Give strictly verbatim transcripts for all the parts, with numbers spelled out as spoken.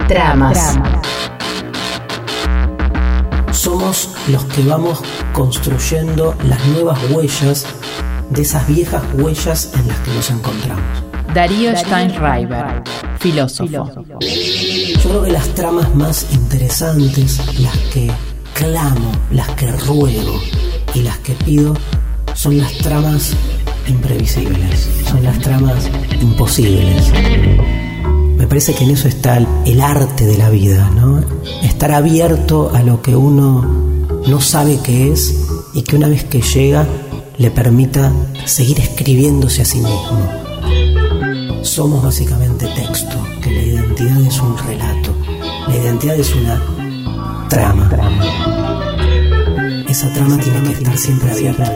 Tramas. Somos los que vamos construyendo las nuevas huellas de esas viejas huellas en las que nos encontramos. Darío Steinreiber, filósofo. Yo creo que las tramas más interesantes, las que clamo, las que ruego y las que pido, son las tramas imprevisibles, son las tramas imposibles. Me parece que en eso está el, el arte de la vida, ¿no? Estar abierto a lo que uno no sabe qué es y que una vez que llega le permita seguir escribiéndose a sí mismo. Somos básicamente texto, que la identidad es un relato, la identidad es una trama. Esa trama tiene que estar siempre abierta.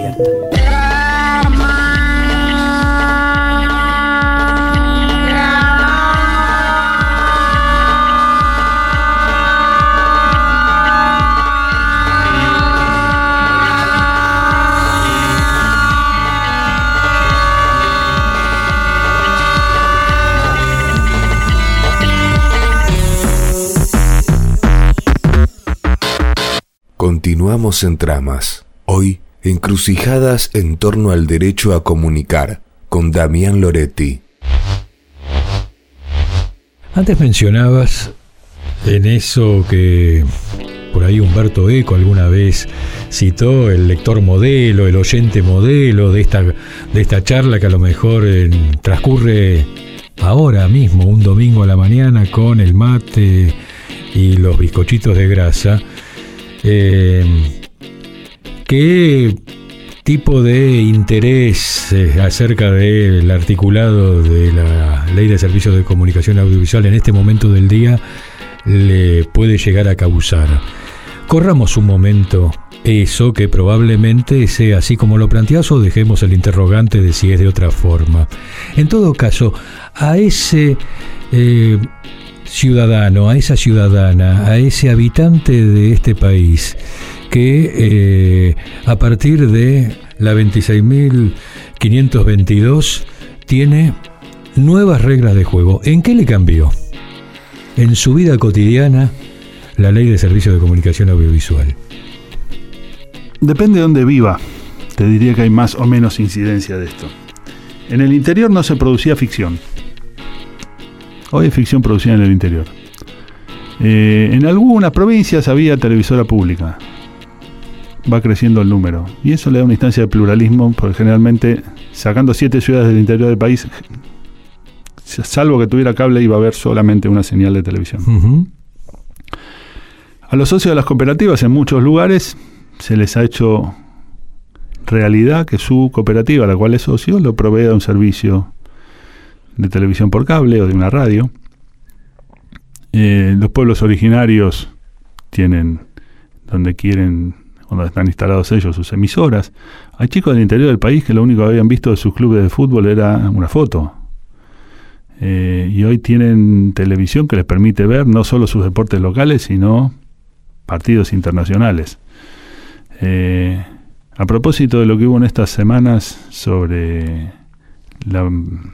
Continuamos en Tramas, hoy encrucijadas en torno al derecho a comunicar, con Damián Loretti. Antes mencionabas en eso que por ahí Humberto Eco alguna vez citó, el lector modelo, el oyente modelo de esta, de esta charla que a lo mejor eh, transcurre ahora mismo, un domingo a la mañana, con el mate y los bizcochitos de grasa. Eh, ¿Qué tipo de interés eh, acerca del articulado de la Ley de Servicios de Comunicación Audiovisual en este momento del día le puede llegar a causar? Corramos un momento eso, que probablemente sea así como lo planteás, o dejemos el interrogante de si es de otra forma. En todo caso, a ese eh, ciudadano, a esa ciudadana, a ese habitante de este país que eh, a partir de la veintiséis mil quinientos veintidós tiene nuevas reglas de juego, ¿en qué le cambió en su vida cotidiana la Ley de Servicios de Comunicación Audiovisual? Depende de dónde viva, te diría que hay más o menos incidencia de esto. En el interior no se producía ficción. Hoy hay ficción producida en el interior. Eh, en algunas provincias había televisora pública. Va creciendo el número. Y eso le da una instancia de pluralismo, porque generalmente, sacando siete ciudades del interior del país, salvo que tuviera cable, iba a haber solamente una señal de televisión. Uh-huh. A los socios de las cooperativas, en muchos lugares, se les ha hecho realidad que su cooperativa, a la cual es socio, lo provee de un servicio de televisión por cable o de una radio. Eh, los pueblos originarios tienen, donde quieren, donde están instalados ellos, sus emisoras. Hay chicos del interior del país que lo único que habían visto de sus clubes de fútbol era una foto. Eh, y hoy tienen televisión que les permite ver no solo sus deportes locales, sino partidos internacionales. Eh, a propósito de lo que hubo en estas semanas sobre la...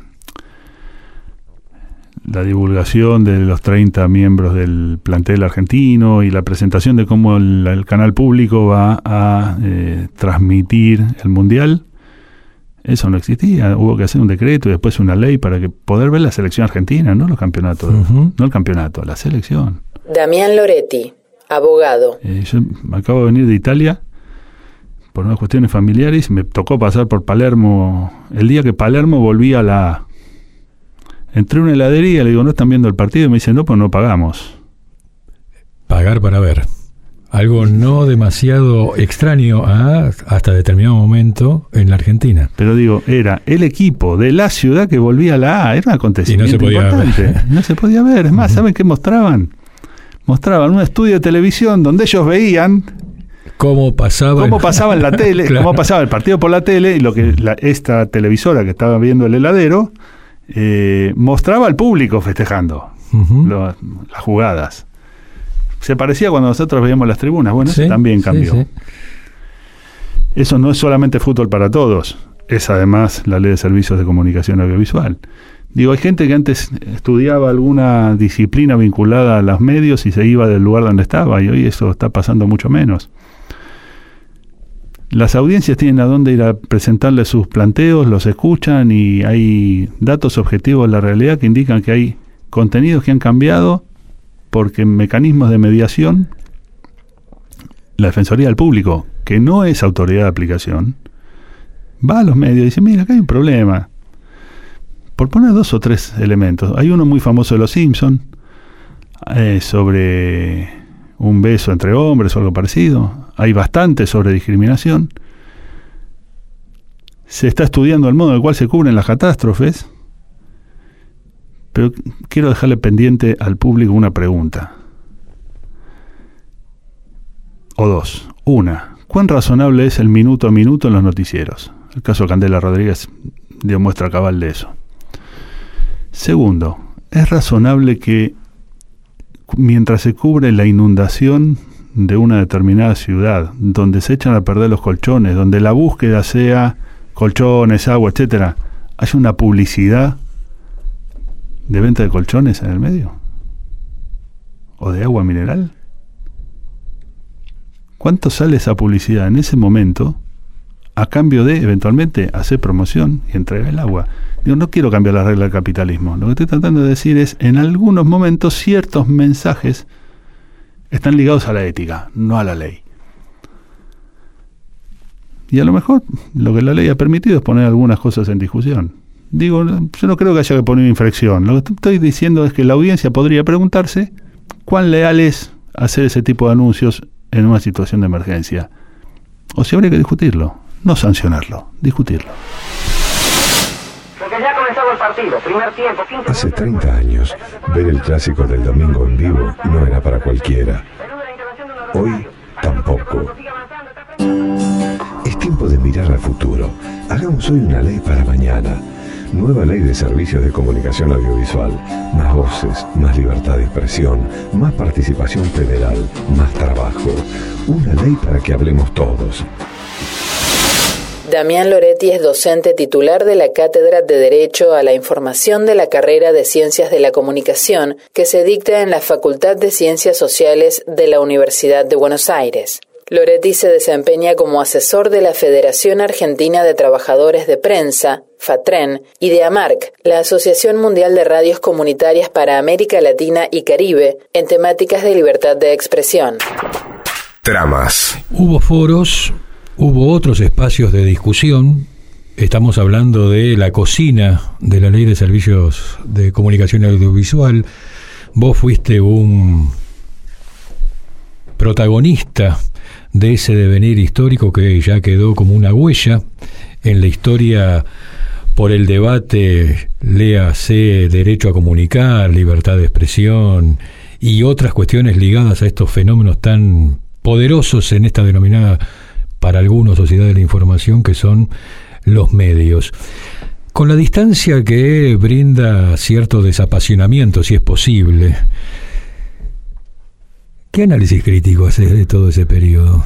la divulgación de los treinta miembros del plantel argentino y la presentación de cómo el, el canal público va a eh, transmitir el Mundial, eso no existía. Hubo que hacer un decreto y después una ley para que poder ver la selección argentina, no los campeonatos, uh-huh. no el campeonato, la selección. Damián Loretti, abogado. Eh, yo acabo de venir de Italia por unas cuestiones familiares, me tocó pasar por Palermo el día que Palermo volvía a la A. Entré a una heladería, le digo, ¿no están viendo el partido? Y me dicen, no, pues no pagamos. Pagar para ver. Algo no demasiado extraño a, hasta determinado momento en la Argentina. Pero digo, era el equipo de la ciudad que volvía a la A. Era un acontecimiento y no se podía importante. Ver. No se podía ver. Es más, uh-huh. ¿saben qué mostraban? Mostraban un estudio de televisión donde ellos veían cómo pasaba, cómo pasaba en la tele, claro. cómo pasaba el partido por la tele, y lo que la, esta televisora que estaba viendo el heladero Eh, mostraba al público festejando uh-huh. lo, las jugadas. Se parecía cuando nosotros veíamos las tribunas. Bueno, sí, eso también cambió. Sí, sí. Eso no es solamente fútbol para todos, es además la Ley de Servicios de Comunicación Audiovisual. Digo, hay gente que antes estudiaba alguna disciplina vinculada a los medios y se iba del lugar donde estaba, y hoy eso está pasando mucho menos. Las audiencias tienen a dónde ir a presentarle sus planteos, los escuchan, y hay datos objetivos de la realidad que indican que hay contenidos que han cambiado porque mecanismos de mediación, la Defensoría del Público, que no es autoridad de aplicación, va a los medios y dice, mira, acá hay un problema. Por poner dos o tres elementos. Hay uno muy famoso de Los Simpson, eh, sobre un beso entre hombres o algo parecido. Hay bastante sobre discriminación. Se está estudiando el modo en el cual se cubren las catástrofes. Pero quiero dejarle pendiente al público una pregunta. O dos. Una, ¿cuán razonable es el minuto a minuto en los noticieros? El caso de Candela Rodríguez dio muestra cabal de eso. Segundo, ¿es razonable que mientras se cubre la inundación de una determinada ciudad, donde se echan a perder los colchones, donde la búsqueda sea colchones, agua, etcétera, haya una publicidad de venta de colchones en el medio? ¿O de agua mineral? ¿Cuánto sale esa publicidad en ese momento a cambio de, eventualmente, hacer promoción y entregar el agua? Digo, no quiero cambiar la regla del capitalismo. Lo que estoy tratando de decir es, en algunos momentos, ciertos mensajes están ligados a la ética, no a la ley. Y a lo mejor lo que la ley ha permitido es poner algunas cosas en discusión. Digo, yo no creo que haya que poner infracción. Lo que estoy diciendo es que la audiencia podría preguntarse cuán leal es hacer ese tipo de anuncios en una situación de emergencia. O si habría que discutirlo, no sancionarlo, discutirlo. Porque ya ha comenzado el partido, primer tiempo, quince Hace treinta años, ver el clásico del domingo en vivo no era para cualquiera. Hoy, tampoco. Es tiempo de mirar al futuro. Hagamos hoy una ley para mañana. Nueva ley de servicios de comunicación audiovisual. Más voces, más libertad de expresión, más participación federal, más trabajo. Una ley para que hablemos todos. Damián Loretti es docente titular de la Cátedra de Derecho a la Información de la carrera de Ciencias de la Comunicación, que se dicta en la Facultad de Ciencias Sociales de la Universidad de Buenos Aires. Loretti se desempeña como asesor de la Federación Argentina de Trabajadores de Prensa, FATREN, y de AMARC, la Asociación Mundial de Radios Comunitarias para América Latina y Caribe, en temáticas de libertad de expresión. Tramas. Hubo foros, hubo otros espacios de discusión. Estamos hablando de la cocina de la Ley de Servicios de Comunicación Audiovisual. Vos fuiste un protagonista de ese devenir histórico que ya quedó como una huella en la historia por el debate, léase derecho a comunicar, libertad de expresión y otras cuestiones ligadas a estos fenómenos tan poderosos en esta denominada, para algunos, sociedad de la información, que son los medios. Con la distancia que brinda cierto desapasionamiento, si es posible, ¿qué análisis crítico haces de todo ese periodo?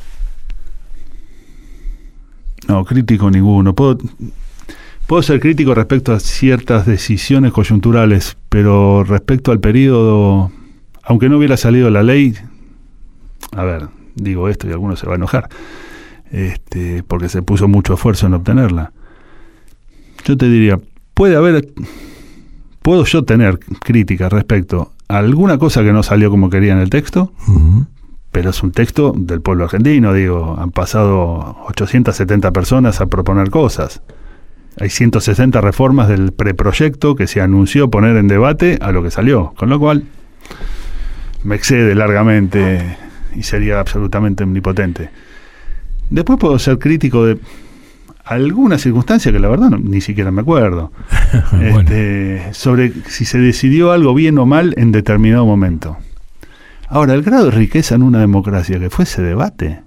No, crítico ninguno. Puedo, puedo ser crítico respecto a ciertas decisiones coyunturales, pero respecto al periodo, aunque no hubiera salido la ley, a ver, digo esto y alguno se va a enojar, este, porque se puso mucho esfuerzo en obtenerla. Yo te diría, puede haber, puedo yo tener crítica respecto a alguna cosa que no salió como quería en el texto, uh-huh. Pero es un texto del pueblo argentino, digo, han pasado ochocientas setenta personas a proponer cosas. Hay ciento sesenta reformas del preproyecto que se anunció poner en debate a lo que salió, con lo cual me excede largamente y sería absolutamente omnipotente. Después puedo ser crítico de alguna circunstancia que la verdad no, ni siquiera me acuerdo. Bueno. este, sobre si se decidió algo bien o mal en determinado momento. Ahora, el grado de riqueza en una democracia que fue ese debate,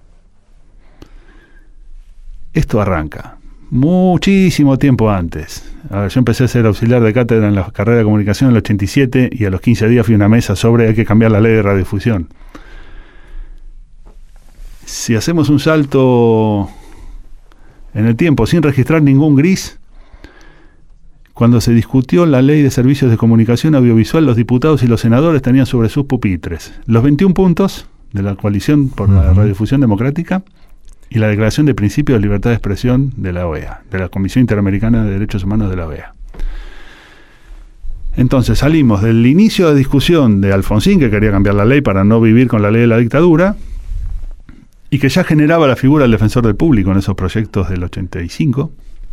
esto arranca muchísimo tiempo antes. A ver, yo empecé a ser auxiliar de cátedra en la carrera de comunicación en el ochenta y siete y a los quince días fui a una mesa sobre hay que cambiar la ley de radiodifusión. Si hacemos un salto en el tiempo sin registrar ningún gris, Cuando se discutió la ley de servicios de comunicación audiovisual, los diputados y los senadores tenían sobre sus pupitres los veintiún puntos de la coalición por uh-huh. la radiodifusión democrática y la declaración de principios de libertad de expresión de la O E A, de la Comisión Interamericana de Derechos Humanos de la O E A. Entonces salimos del inicio de discusión de Alfonsín, que quería cambiar la ley para no vivir con la ley de la dictadura, y que ya generaba la figura del defensor del público en esos proyectos del ochenta y cinco,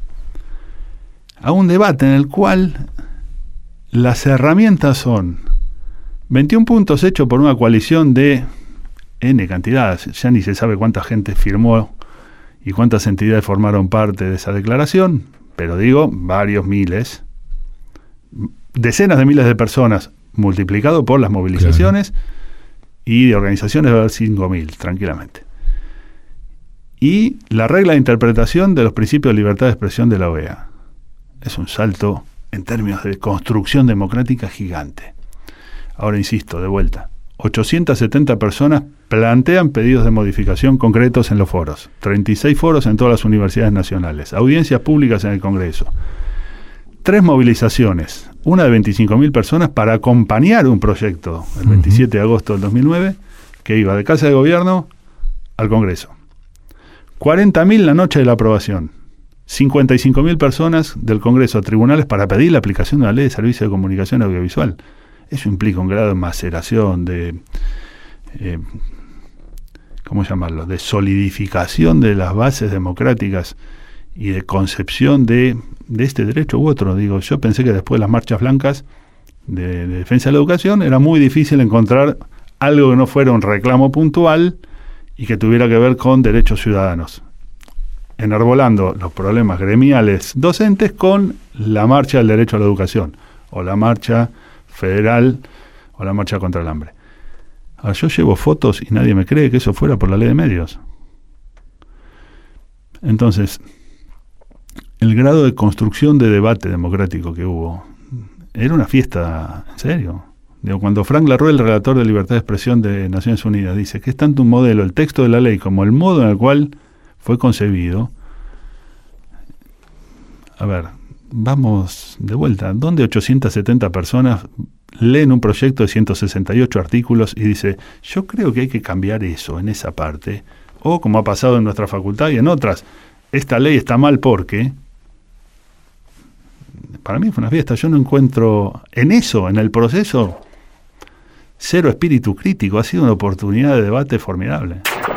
a un debate en el cual las herramientas son veintiún puntos hechos por una coalición de N cantidades, ya ni se sabe cuánta gente firmó y cuántas entidades formaron parte de esa declaración, pero digo, varios miles, decenas de miles de personas, multiplicado por las movilizaciones, claro. Y de organizaciones va a haber cinco mil, tranquilamente. Y la regla de interpretación de los principios de libertad de expresión de la O E A. Es un salto en términos de construcción democrática gigante. Ahora insisto, de vuelta, ochocientas setenta personas plantean pedidos de modificación concretos en los foros, treinta y seis foros en todas las universidades nacionales, audiencias públicas en el Congreso, tres movilizaciones, una de veinticinco mil personas para acompañar un proyecto el veintisiete de agosto del dos mil nueve que iba de Casa de Gobierno al Congreso. cuarenta mil la noche de la aprobación, cincuenta y cinco mil personas del Congreso a tribunales para pedir la aplicación de la ley de servicio de comunicación audiovisual. Eso implica un grado de maceración, de, eh, ¿cómo llamarlo?, de solidificación de las bases democráticas y de concepción de, de este derecho u otro. Digo, yo pensé que después de las marchas blancas de, de defensa de la educación era muy difícil encontrar algo que no fuera un reclamo puntual y que tuviera que ver con derechos ciudadanos, enarbolando los problemas gremiales docentes con la marcha del derecho a la educación, o la marcha federal, o la marcha contra el hambre. Ahora, yo llevo fotos y nadie me cree que eso fuera por la ley de medios. Entonces, el grado de construcción de debate democrático que hubo era una fiesta, en serio. Digo, cuando Frank Larue, el relator de libertad de expresión de Naciones Unidas, dice que es tanto un modelo, el texto de la ley, como el modo en el cual fue concebido. A ver, vamos de vuelta. ¿Dónde ochocientas setenta personas leen un proyecto de ciento sesenta y ocho artículos y dice, yo creo que hay que cambiar eso en esa parte? O, como ha pasado en nuestra facultad y en otras, esta ley está mal porque... Para mí fue una fiesta. Yo no encuentro en eso, en el proceso, cero espíritu crítico. Ha sido una oportunidad de debate formidable.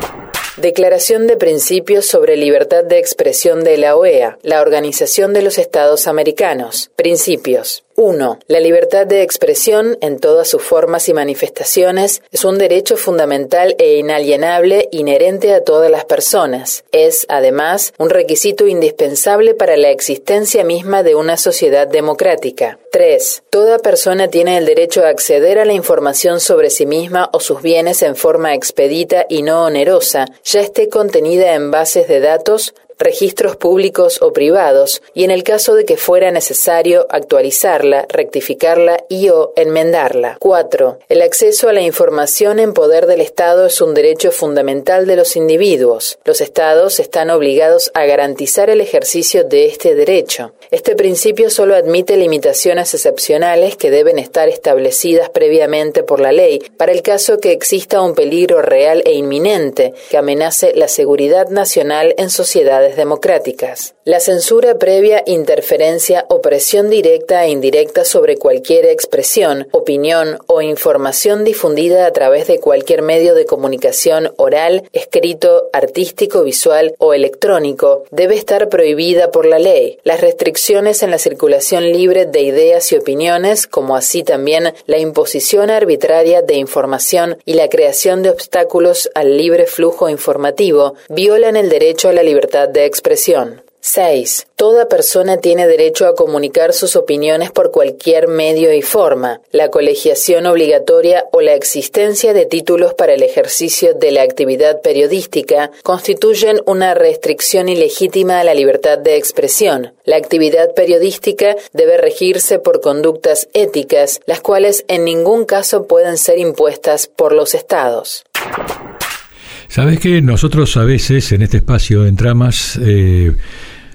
Declaración de Principios sobre Libertad de Expresión de la O E A, la Organización de los Estados Americanos. Principios. uno. La libertad de expresión, en todas sus formas y manifestaciones, es un derecho fundamental e inalienable inherente a todas las personas. Es, además, un requisito indispensable para la existencia misma de una sociedad democrática. tres. Toda persona tiene el derecho a acceder a la información sobre sí misma o sus bienes en forma expedita y no onerosa, ya esté contenida en bases de datos, registros públicos o privados, y en el caso de que fuera necesario actualizarla, rectificarla y o enmendarla. cuatro. El acceso a la información en poder del Estado es un derecho fundamental de los individuos. Los Estados están obligados a garantizar el ejercicio de este derecho. Este principio solo admite limitaciones excepcionales que deben estar establecidas previamente por la ley para el caso que exista un peligro real e inminente que amenace la seguridad nacional en sociedades democráticas. La censura previa, interferencia o presión directa e indirecta sobre cualquier expresión, opinión o información difundida a través de cualquier medio de comunicación oral, escrito, artístico, visual o electrónico debe estar prohibida por la ley. Las restricciones en la circulación libre de ideas y opiniones, como así también la imposición arbitraria de información y la creación de obstáculos al libre flujo informativo, violan el derecho a la libertad de expresión. seis. Toda persona tiene derecho a comunicar sus opiniones por cualquier medio y forma. La colegiación obligatoria o la existencia de títulos para el ejercicio de la actividad periodística constituyen una restricción ilegítima a la libertad de expresión. La actividad periodística debe regirse por conductas éticas, las cuales en ningún caso pueden ser impuestas por los estados. ¿Sabes qué? Nosotros a veces en este espacio en Tramas eh,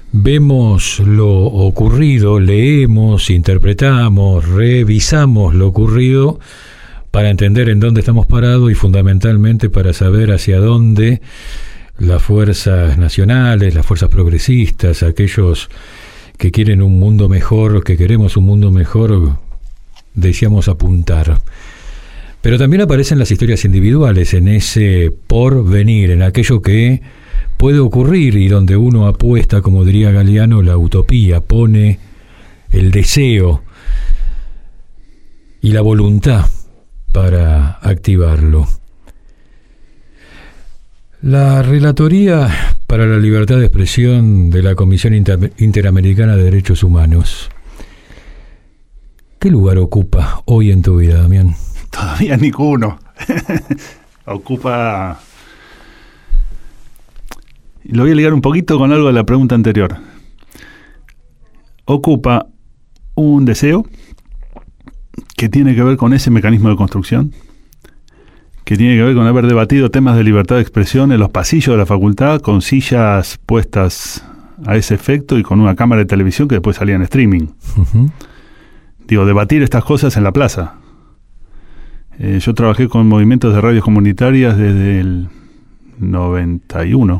vemos lo ocurrido, leemos, interpretamos, revisamos lo ocurrido para entender en dónde estamos parados y fundamentalmente para saber hacia dónde las fuerzas nacionales, las fuerzas progresistas, aquellos que quieren un mundo mejor, que queremos un mundo mejor, deseamos apuntar. Pero también aparecen las historias individuales en ese porvenir, en aquello que puede ocurrir y donde uno apuesta, como diría Galeano, la utopía, pone el deseo y la voluntad para activarlo. La Relatoría para la Libertad de Expresión de la Comisión Inter- Interamericana de Derechos Humanos, ¿qué lugar ocupa hoy en tu vida, Damián? Todavía ninguno. Ocupa... Lo voy a ligar un poquito con algo de la pregunta anterior. Ocupa un deseo que tiene que ver con ese mecanismo de construcción, que tiene que ver con haber debatido temas de libertad de expresión en los pasillos de la facultad, con sillas puestas a ese efecto y con una cámara de televisión que después salía en streaming. Uh-huh. Digo, debatir estas cosas en la plaza. Eh, yo trabajé con movimientos de radios comunitarias desde el noventa y uno.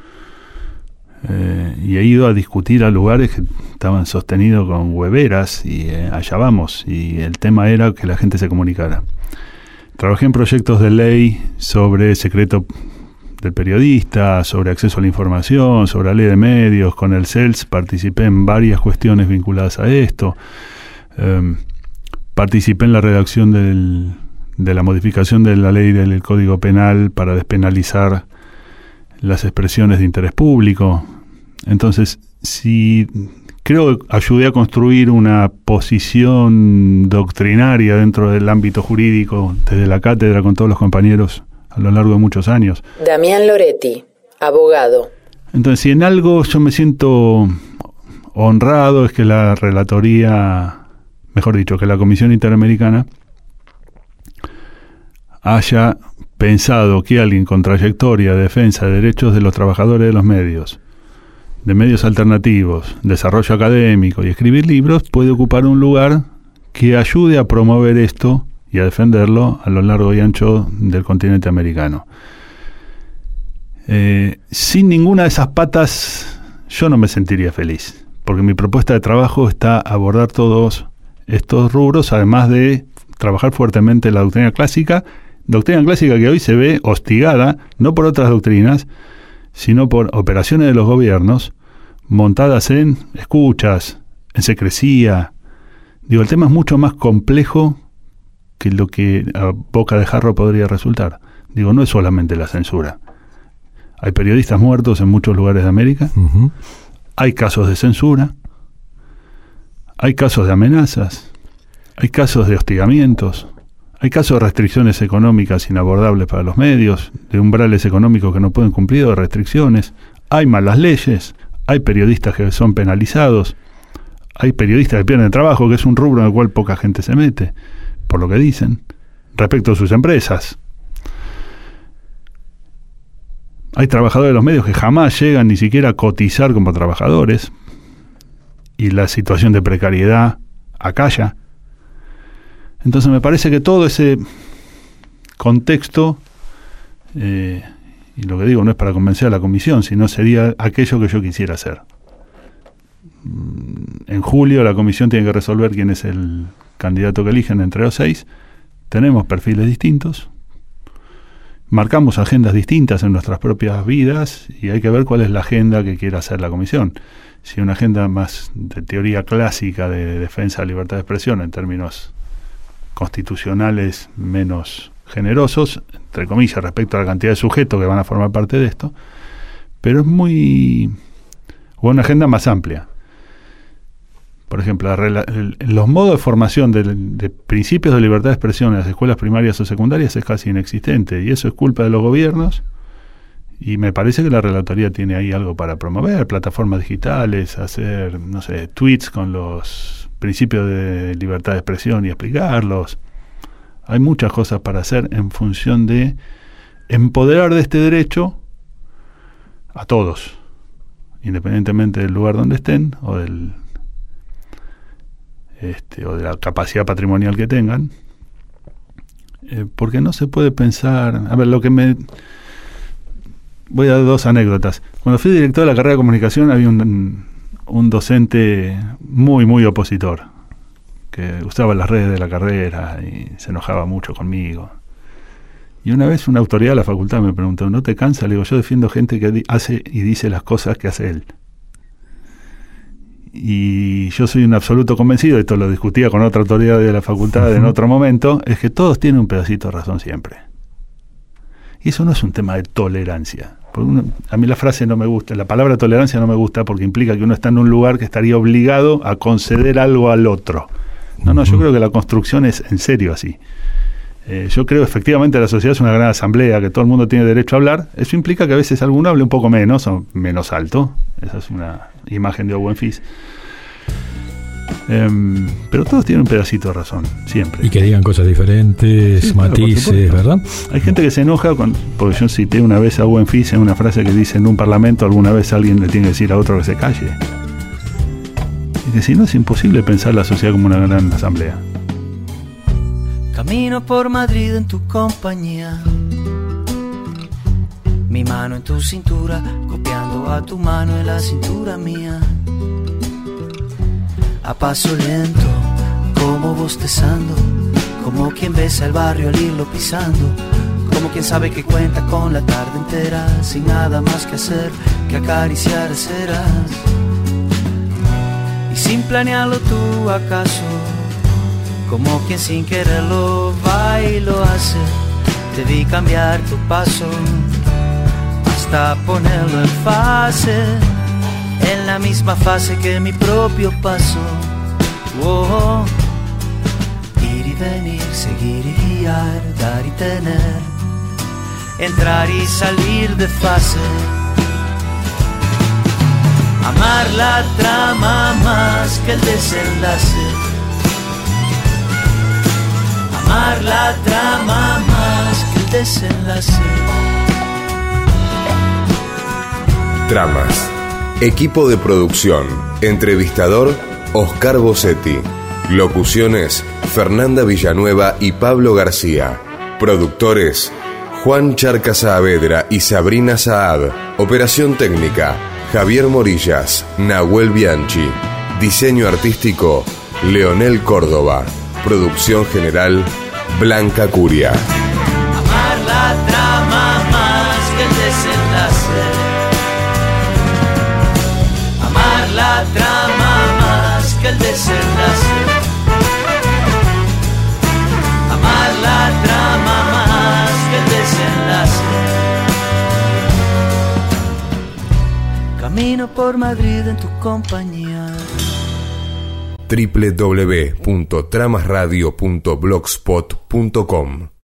Eh, y he ido a discutir a lugares que estaban sostenidos con hueveras y eh, allá vamos, y el tema era que la gente se comunicara. Trabajé en proyectos de ley sobre secreto del periodista, sobre acceso a la información, sobre la ley de medios. Con el C E L S participé en varias cuestiones vinculadas a esto. Eh, participé en la redacción del, de la modificación de la ley del Código Penal para despenalizar las expresiones de interés público. Entonces, si creo que ayudé a construir una posición doctrinaria dentro del ámbito jurídico desde la cátedra con todos los compañeros a lo largo de muchos años. Damián Loretti, abogado. Entonces, si en algo yo me siento honrado es que la relatoría, mejor dicho, que la Comisión Interamericana haya pensado que alguien con trayectoria de defensa de derechos de los trabajadores de los medios, de medios alternativos, desarrollo académico y escribir libros puede ocupar un lugar que ayude a promover esto y a defenderlo a lo largo y ancho del continente americano. Eh, sin ninguna de esas patas yo no me sentiría feliz, porque mi propuesta de trabajo está abordar todos estos rubros, además de trabajar fuertemente la doctrina clásica, doctrina clásica que hoy se ve hostigada, no por otras doctrinas, sino por operaciones de los gobiernos montadas en escuchas, en secrecía. Digo, el tema es mucho más complejo que lo que a boca de jarro podría resultar. Digo, no es solamente la censura. Hay periodistas muertos en muchos lugares de América, uh-huh. Hay casos de censura, hay casos de amenazas, hay casos de hostigamientos, hay casos de restricciones económicas inabordables para los medios, de umbrales económicos que no pueden cumplir, de restricciones, hay malas leyes, hay periodistas que son penalizados, hay periodistas que pierden trabajo, que es un rubro en el cual poca gente se mete, por lo que dicen, respecto a sus empresas. Hay trabajadores de los medios que jamás llegan ni siquiera a cotizar como trabajadores, y la situación de precariedad acalla. Entonces me parece que todo ese contexto, eh, y lo que digo no es para convencer a la comisión, sino sería aquello que yo quisiera hacer. En julio la comisión tiene que resolver quién es el candidato que eligen entre los seis. Tenemos perfiles distintos, marcamos agendas distintas en nuestras propias vidas y hay que ver cuál es la agenda que quiere hacer la comisión. Si una agenda más de teoría clásica de defensa de la libertad de expresión en términos constitucionales menos generosos, entre comillas, respecto a la cantidad de sujetos que van a formar parte de esto, pero es muy... o una agenda más amplia. Por ejemplo, la, el, los modos de formación de, de principios de libertad de expresión en las escuelas primarias o secundarias es casi inexistente, y eso es culpa de los gobiernos, y me parece que la relatoría tiene ahí algo para promover, plataformas digitales, hacer, no sé, tweets con los principios de libertad de expresión y explicarlos. Hay muchas cosas para hacer en función de empoderar de este derecho a todos. independientemente del lugar donde estén o del este, o de la capacidad patrimonial que tengan, eh, porque no se puede pensar. A ver, lo que me voy a dar dos anécdotas. Cuando fui director de la carrera de comunicación había un, un docente muy muy opositor que usaba las redes de la carrera y se enojaba mucho conmigo. Y una vez una autoridad de la facultad me preguntó, ¿no te cansa? Le digo, yo defiendo gente que di- hace y dice las cosas que hace él. Y yo soy un absoluto convencido, esto lo discutía con otra autoridad de la facultad en otro momento, es que todos tienen un pedacito de razón siempre. Y eso no es un tema de tolerancia. Porque uno, a mí la frase no me gusta, la palabra tolerancia no me gusta porque implica que uno está en un lugar que estaría obligado a conceder algo al otro. No, no, yo creo que la construcción es en serio así. Eh, yo creo efectivamente la sociedad es una gran asamblea, que todo el mundo tiene derecho a hablar. Eso implica que a veces alguno hable un poco menos o menos alto. Esa es una imagen de Owen Fis. Eh, pero todos tienen un pedacito de razón, siempre. Y que digan cosas diferentes, sí, matices, claro, ¿verdad? Hay gente que se enoja, con, porque yo cité una vez a Owen Fis en una frase que dice: en un parlamento alguna vez alguien le tiene que decir a otro que se calle. Y que si no, es imposible pensar la sociedad como una gran asamblea. Camino por Madrid en tu compañía, mi mano en tu cintura, copiando a tu mano en la cintura mía. A paso lento, como bostezando, como quien besa el barrio al irlo pisando, como quien sabe que cuenta con la tarde entera, sin nada más que hacer que acariciar ceras. Y sin planearlo tú acaso, como quien sin quererlo va y lo hace, te vi cambiar tu paso hasta ponerlo en fase, en la misma fase que mi propio paso. Oh, ir y venir, seguir y guiar, dar y tener, entrar y salir de fase. Amar la trama más que el desenlace. Amar la trama más que el desenlace. Tramas. Equipo de producción. Entrevistador, Oscar Bossetti. Locuciones, Fernanda Villanueva y Pablo García. Productores, Juan Charca Saavedra y Sabrina Saad. Operación técnica, Javier Morillas, Nahuel Bianchi. Diseño artístico, Leonel Córdoba. Producción general, Blanca Curia. Amar la trama más que el desenlace. Amar la trama más que el desenlace. Amar la trama más que el desenlace. Camino por Madrid en tu compañía. doble u doble u doble u punto tramas radio punto blogspot punto com